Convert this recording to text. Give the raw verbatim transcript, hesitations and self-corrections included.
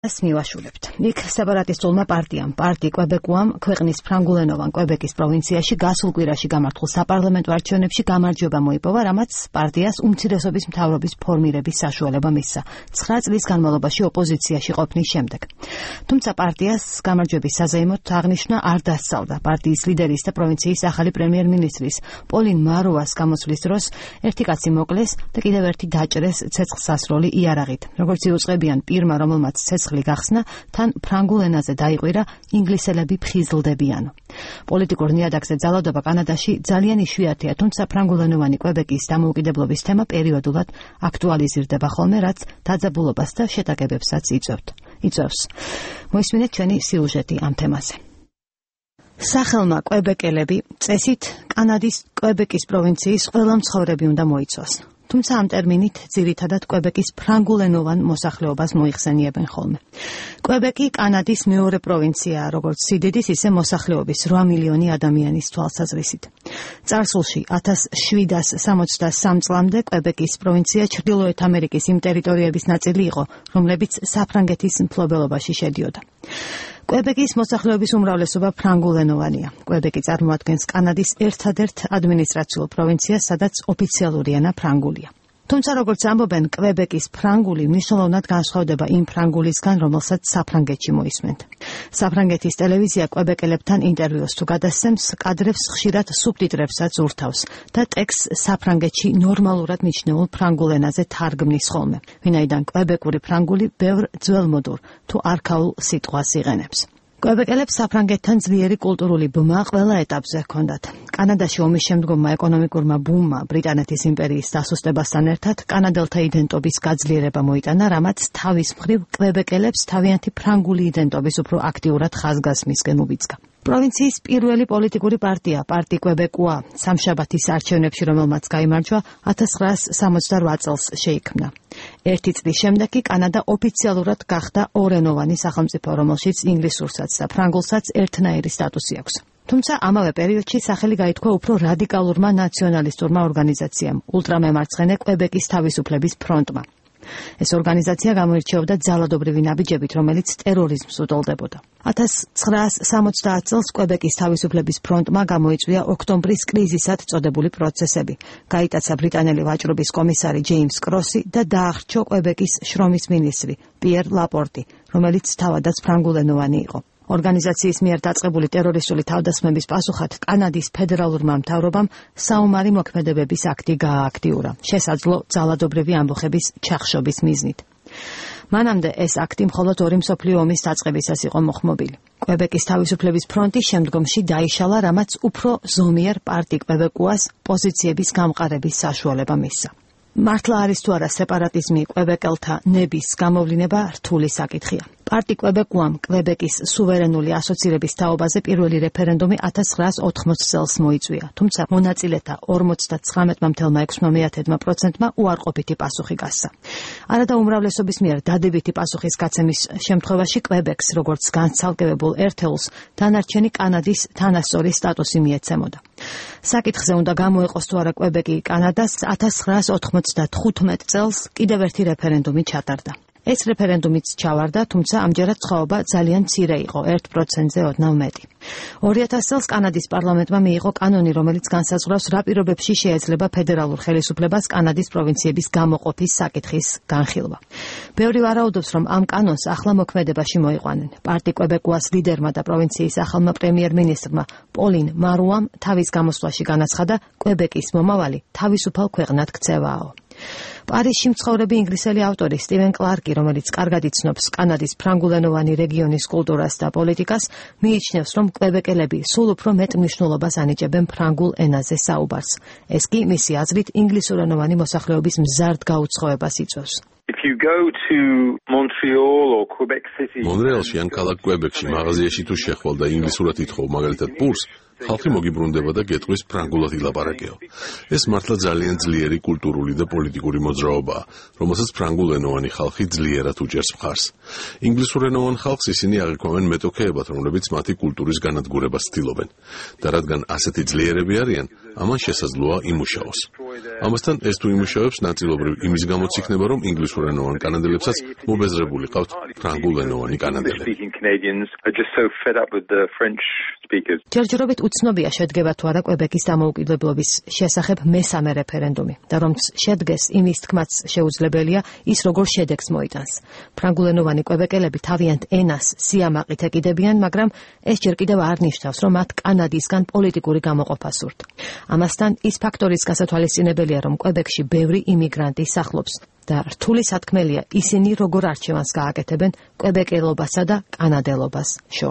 მივაშულებთ. იქ სეპარატისტულმა პარტიამ, პარტი კვებეკუამ ქვეყნის ფრანგულენოვან კვებეკის პროვინციაში გასულ კვირაში გამართულ საპარლამენტო არჩევნებში გამარჯვება მოიპოვა, რამაც პარტიას უმცირესობის მთავრობის ფორმირების საშუალება მისცა ცხრა წლის განმავლობაში ოპოზიციაში ყოფნის შემდეგ. თუმცა პარტიას გამარჯვების საზეიმოდ აღნიშვნა არ დასწავდა. პარტიის ლიდერის და პროვინციის ახალი პრემიერ-მინისტრის პოლინ მარუას გამოსვლის დროს ერთი კაცი მოკლეს და კიდევ ერთი დაჭრეს ცეცხლსასროლი იარაღით. როგორც იუწყებიან პირმა, რომელმაც ცეცხლი გახსნა, თან ფრანგულ ენაზე დაიყვირა ინგლისელები ფხიზლდებიანო. პოლიტიკურ ნიადაგზე ძალადობა კანადაში ძალიან იშვიათია, თუმცა ფრანგულენოვანი კვებეკის დამოუკიდებლობის თემა პერიოდულად აქტუალიზირდება ხოლმე, რაც დაძაბულობას და შეტაკებებსაც იწვევს. მოისმინეთ ჩვენი სიუჟეტი ამ თემაზე. სახელმა კვებეკელები წესით კანადის კვებეკის პროვინციის ყველა მცხოვრები უნდა მოიცვას. თუმცა ამ ტერმინით ძირითადად კვებეკის ფრანგულენოვან მოსახლეობას მოიხსენიებენ ხოლმე. კვებეკი კანადის მეორე პროვინციაა, როგორც სიდიდის, ისე მოსახლეობის რვა მილიონი ადამიანის თვალსაზრისით. წარსულში ათას შვიდას სამოცდასამ წლამდე კვებეკის პროვინცია ჩრდილოეთ ამერიკის იმ ტერიტორიების ნაწილი იყო, რომლებიც საფრანგეთის მფლობელობაში შედიოდა. კვებეკის მოსახლეობის უმრავლესობა ფრანგულენოვანია. კვებეკი წარმოადგენს კანადის ერთადერთ ადმინისტრაციულ პროვინციას, სადაც ოფიციალური ენა ფრანგულია. თუმცა როგორც ამბობენ, კვებეკის ფრანგული მნიშვნელოვნად განსხვავდება იმ ფრანგულისგან, რომელსაც საფრანგეთში მოისმენთ. საფრანგეთის ტელევიზია კვებეკელებთან ინტერვიუს თუ გადასცემს, კადრებს ხშირად სუბტიტრებსაც ურთავს და ტექსტს საფრანგეთში ნორმალურად მიჩნეულ ფრანგულ ენაზე თარგმნის ხოლმე, ვინაიდან კვებეკური ფრანგული ბევრ ძველმოდურ თუ არქაულ სიტყვას იღენებს. კვებეკელებს საფრანგეთთან ძლიერი კულტურული ბმა ყველა ეტაპზე ჰქონდათ. კანადაში ომის შემდგომმა ეკონომიკურმა ბუმმა ბრიტანეთის იმპერიის დასუსტებასთან ერთად კანადელთა იდენტობის გაძლიერება მოიტანა, რამაც თავის მხრივ კვებეკელებს თავიანთი ფრანგული იდენტობის უფრო აქტიურად ხაზგასმისკენ უბიძგა. პროვინციის პირველი პოლიტიკური პარტია, პარტი კვებეკუა, სამშაბათის არჩევნებში, რომელმაც გაიმარჯვა, ათას ცხრაას სამოცდარვა წელს შეიქმნა. ერთი წლის შემდეგ კი კანადა ოფიციალურად გახდა ორენოვანი სახელმწიფო, რომელშიც ინგლისურსაც და ფრანგულსაც ერთნაირი სტატუსი აქვს. თუმცა ამავე პერიოდში სახელი გაითქვა უფრო რადიკალურმა ნაციონალისტურმა ორგანიზაციამ, ულტრამემარცხენე კვებეკის თავისუფლების ფრონტმა. ეს ორგანიზაცია გამოირჩეოდა ძალადობრივი ნაბიჯებით, რომელიც ტერორიზმს უტოლდებოდა. ათას ცხრაას სამოცდაათ წელს კვებეკის თავისუფლების ფრონტმა გამოიწვია ოქტომბრის კრიზისად წოდებული პროცესები. გაიტაცა ბრიტანელი ვაჭრობის კომისარი ჯეიმს კროსი და დაახრჩო კვებეკის შრომის მინისტრი პიერ ლაპორტი, რომელიც თავადაც ფრანგულენოვანი იყო. ორგანიზაციის მიერ დაწყებული ტერორისტული თავდასხმების პასუხად კანადის ფედერალურმა მთავრობამ საომარი მოქმედებების აქტი გაააქტიურა, შესაძლო ძალადობრივი ამბოხების ჩახშობის მიზნით. მანამდე ეს აქტი მხოლოდ ორი მსოფლიო ომის დაწყებისას იყო მოხმობილი. კვებეკის თავისუფლების ფრონტი შემდგომში დაიშალა, რამაც უფრო ზომიერ პარტი კვებეკუას პოზიციების გამყარების საშუალება მისცა. მართლა არის თუ არა სეპარატიზმი კვებეკელთა ნების გამოვლინება რთული საკითხია. პარტი კვებეკუამ კვებეკის სუვერენული ასოცირების თაობაზე პირველი რეფერენდუმი ათას ცხრაას ოთხმოცდ წელს მოიწვია, თუმცა მონაწილეთა ორმოცდათხრამეტ ფاصლე ექვსი მეთერთმეტ პროცენტმა უარყოფითი პასუხი გასცა. არადა უმრავლესობის მიერ დადებითი პასუხის გაცემის შემთხვევაში კვებეკს, როგორც განცალკევებულ ერთეულს, დანარჩენი კანადის თანასწორი სტატუსი მიეცემოდა. საკითხზე უნდა გამოეყოს თუ არა კვებეკი კანადას ათას ცხრაას ოთხმოცდათხუთმეტ წელს კიდევ ერთი რეფერენდუმი ჩატარდა. ეს რეფერენდუმიც ჩავარდა, თუმცა ამჯერად სხვაობა ძალიან მცირე იყო, ერთ პროცენტზე ოდნავ მეტი. ორი ათას წელს კანადის პარლამენტმა მიიღო კანონი, რომელიც განსაზღვრავს, რა პირობებში შეეძლება ფედერალურ ხელისუფლებას კანადის პროვინციების გამოყოფის საკითხის განხილვა. ბევრი ვარაუდობს, რომ ამ კანონს ახლა მოქმედებაში მოიყვანენ. პარტი კვებეკუას ლიდერმა და პროვინციის ახალმა პრემიერ-მინისტრმა პოლინ მარუამ თავის გამოსვლაში განაცხადა, კვებეკის მომავალი თავისუფალ ქვეყნად ქცევაო. პარიზში მცხოვრები ინგლისელი ავტორი სტივენ კლარკი, რომელიც კარგად იცნობს კანადის ფრანგულენოვანი რეგიონის კულტურას და პოლიტიკას, მიიჩნევს, რომ კვებეკელები სულ უფრო მეტ მნიშვნელობას ანიჭებენ ფრანგულ ენაზე საუბარს. ეს კი მისი აზრით ინგლისურენოვანი მოსახლეობის მზარდ გაუცხოებას იწვევს. მონრეალში ან ქალაქ კვებეკში მაღაზიაში თუ შეხვალ და ინგლისურად ითხოვ მაგალითად პურს, ხალხი მოგიბრუნდება და გეტყვის ფრანგულად ილაპარაკეო. ეს მართლა ძალიან ძლიერი კულტურული და პოლიტიკური მოძრაობაა, რომელსაც ფრანგულენოვანი ხალხი ძლიერად უჭერს მხარს. ინგლისურენოვან ხალხს ისინი აღიქვამენ მეტოქეებად, რომლებიც მათი კულტურის განადგურებას ცდილობენ. და რადგან ასეთი ძლიერები არიან, ამან შესაძლოა იმუშაოს. ამასთან ეს თუ იმუშავებს, ნაწილობრივ იმის გამოც იქნება, რომ ინგლისურენოვან კანადელებსაც მობეზრებული ყავთ ფრანგულენოვანი კანადელები. ჯერჯერობით უცნობია შედგება თუ არა კვებეკის დამოუკიდებლობის შესახებ მესამე რეფერენდუმი და რომც შედგეს, იმის თქმაც შეუძლებელია ის როგორ შედეგს მოიტანს. ფრანგულენოვანი კვებეკელები თავიანთ ენას სიამაყით ეკიდებიან, მაგრამ ეს ჯერ კიდევ არ ნიშნავს, რომ მათ კანადისგან პოლიტიკური გამოყოფა სურთ. ამასთან ის ფაქტორიც გასათვალისწინებელია, რომ კვებეკში ბევრი იმიგრანტი სახლობს და რთული სათქმელია ისინი როგორ არჩევანს გააკეთებენ კვებეკელობასა და კანადელობას შორის.